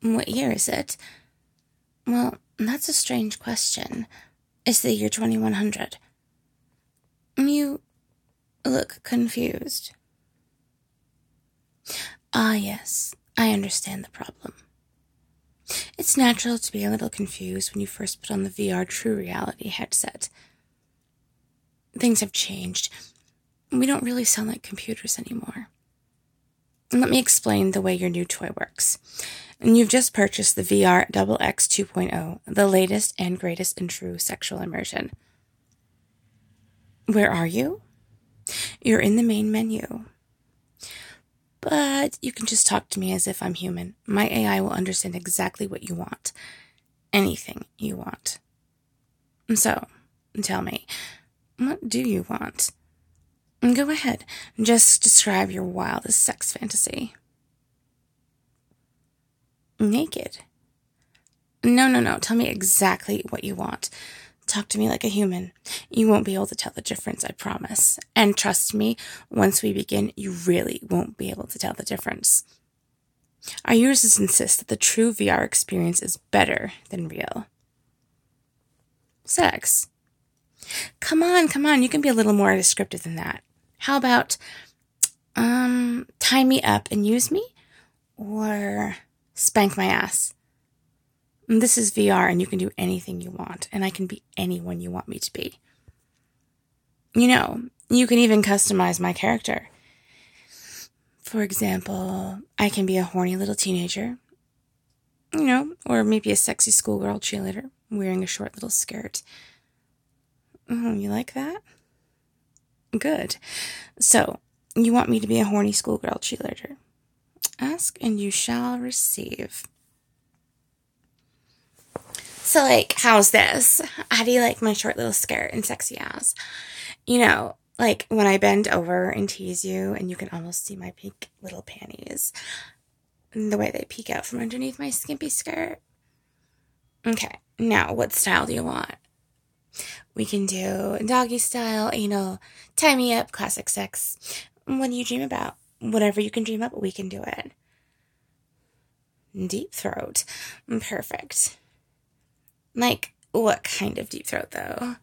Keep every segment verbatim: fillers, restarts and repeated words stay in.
What year is it? Well, that's a strange question. It's the year twenty-one hundred. You look confused. Ah, yes, I understand the problem. It's natural to be a little confused when you first put on the V R True Reality headset. Things have changed. We don't really sound like computers anymore. Let me explain the way your new toy works. And you've just purchased the V R X X 2.0, the latest and greatest in true sexual immersion. Where are you? You're in the main menu. But you can just talk to me as if I'm human. My A I will understand exactly what you want. Anything you want. So, tell me, what do you want? Go ahead, just describe your wildest sex fantasy. Naked. No, no, no, tell me exactly what you want. Talk to me like a human. You won't be able to tell the difference, I promise. And trust me, once we begin, you really won't be able to tell the difference. Our users insist that the true V R experience is better than real. Sex. Come on, come on, you can be a little more descriptive than that. How about, um, tie me up and use me? Or spank my ass? This is V R and you can do anything you want, and I can be anyone you want me to be. You know, you can even customize my character. For example, I can be a horny little teenager, you know, or maybe a sexy schoolgirl cheerleader wearing a short little skirt. Oh, you like that? Good. So, you want me to be a horny schoolgirl cheerleader? Ask and you shall receive. So, like, how's this? How do you like my short little skirt and sexy ass? You know, like when I bend over and tease you and you can almost see my pink little panties. And the way they peek out from underneath my skimpy skirt. Okay, now what style do you want? We can do doggy style, anal, tie me up, classic sex. What do you dream about? Whatever you can dream up, we can do it. Deep throat. Perfect. Like, what kind of deep throat, though?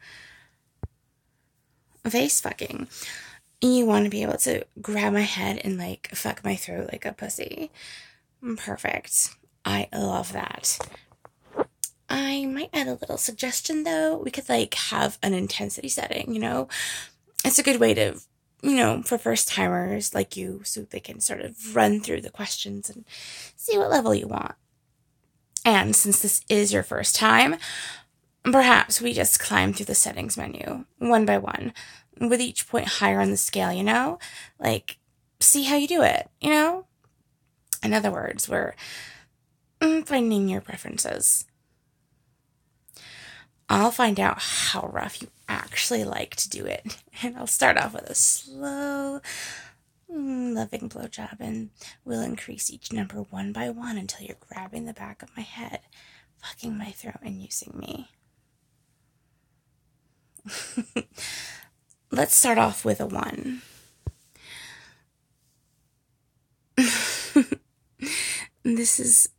Face fucking. You want to be able to grab my head and, like, fuck my throat like a pussy. Perfect. I love that. I might add a little suggestion, though. We could, like, have an intensity setting, you know? It's a good way to, you know, for first-timers like you, so they can sort of run through the questions and see what level you want. And since this is your first time, perhaps we just climb through the settings menu, one by one, with each point higher on the scale, you know? Like, see how you do it, you know? In other words, we're finding your preferences. I'll find out how rough you actually like to do it. And I'll start off with a slow, loving blowjob, and we'll increase each number one by one until you're grabbing the back of my head, fucking my throat, and using me. Let's start off with a one. This is...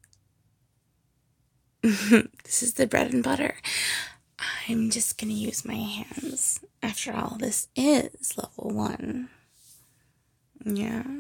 this is the bread and butter. I'm just gonna use my hands. After all, this is level one. Yeah.